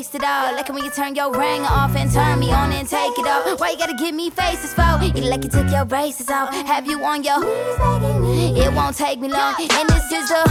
taste it all. Like it when you turn your ring off and turn me on and take it off. Why you gotta give me faces for? You like you took your braces off. Have you on your? It won't take me long. And this is a.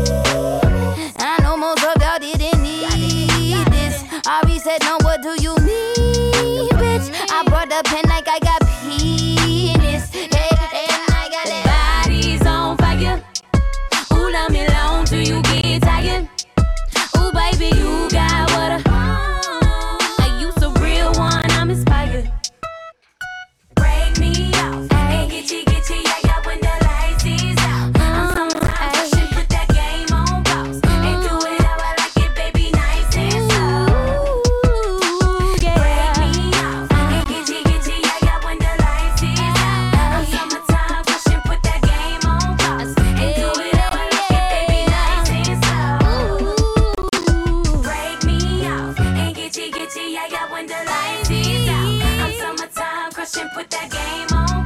I know most of y'all didn't need this. Ari said, no, what do you mean, bitch? I brought the pen like I got penis. Hey, and I got that. Body's on fire. Ooh, love me long till you get tired. Ooh, baby, you got what I want. Are you so real one? I'm inspired. Break me off and get you, yeah, yeah, when the lights is out. I'm sometimes pushing, put that game on pause. And do it how I like it, baby, nice and slow. Break me off and get you, yeah, yeah, when the lights is out. I'm summertime pushing, put that game on pause. And do it how I like it, baby, nice and slow. Break me off and get you, yeah, yeah, when the lights is out. I'm summertime crushing, put that game on.